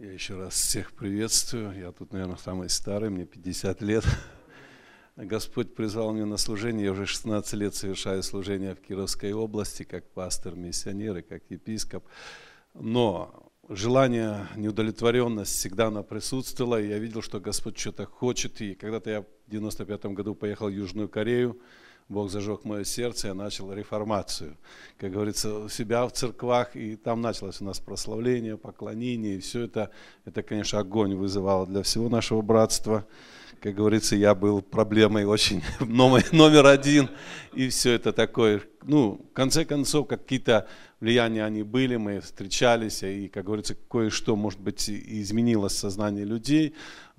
Я еще раз всех приветствую. Я тут, наверное, самый старый, мне 50 лет. Господь призвал меня на служение. Я уже 16 лет совершаю служение в Кировской области, как пастор, миссионер и как епископ. Но желание, неудовлетворенность всегда она присутствовала. И я видел, что Господь что-то хочет. И когда-то я в 95-м году поехал в Южную Корею. Бог зажег мое сердце, я начал реформацию, как говорится, у себя в церквах, и там началось у нас прославление, поклонение, и все это, конечно, огонь вызывало для всего нашего братства. Как говорится, я был проблемой очень номер один, и все это такое, в конце концов, какие-то влияния они были, мы встречались, и, как говорится, кое-что, может быть, изменилось в сознании людей,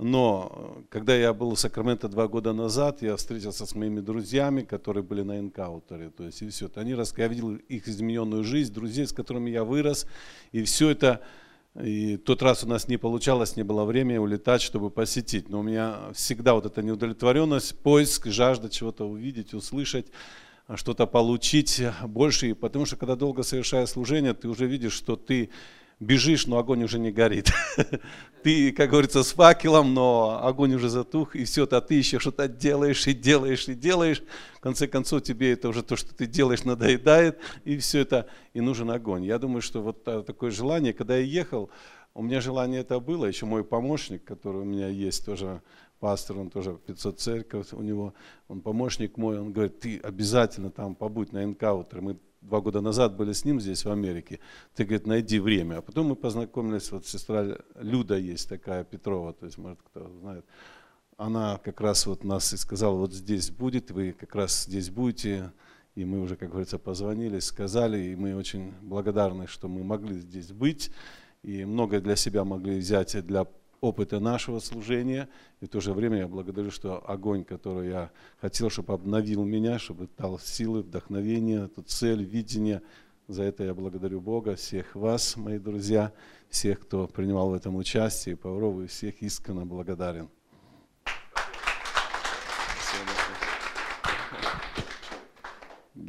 но когда я был в Сакраменто 2 года назад, я встретился с моими друзьями, которые были на энкаунтере, то есть, и все это, я видел их измененную жизнь, друзей, с которыми я вырос, и все это. И тот раз у нас не получалось, не было времени улетать, чтобы посетить. Но у меня всегда вот эта неудовлетворенность, поиск, жажда чего-то увидеть, услышать, что-то получить больше. Потому что когда долго совершаешь служение, ты уже видишь, что ты бежишь, но огонь уже не горит. Ты, как говорится, с факелом, но огонь уже затух, и все это, ты еще что-то делаешь, и делаешь, и делаешь. В конце концов, тебе это уже то, что ты делаешь, надоедает, и все это, и нужен огонь. Я думаю, что вот такое желание, когда я ехал, у меня желание это было, еще мой помощник, который у меня есть, тоже пастор, он тоже 500 церковь у него, он помощник мой, он говорит, ты обязательно там побудь на энкаунтере. Мы 2 года назад были с ним здесь, в Америке. Ты, говорит, найди время. А потом мы познакомились, вот сестра Люда есть такая, Петрова, то есть, может, кто знает. Она как раз вот нас и сказала, вот здесь будет, вы как раз здесь будете. И мы уже, как говорится, позвонили, сказали, и мы очень благодарны, что мы могли здесь быть. И многое для себя могли взять для опыта нашего служения. И в то же время я благодарю, что огонь, который я хотел, чтобы обновил меня, чтобы дал силы, вдохновение, эту цель, видение. За это я благодарю Бога, всех вас, мои друзья, всех, кто принимал в этом участие, Паврову, и всех искренне благодарен.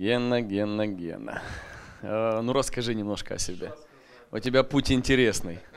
Гена. Ну, расскажи немножко о себе. У тебя путь интересный.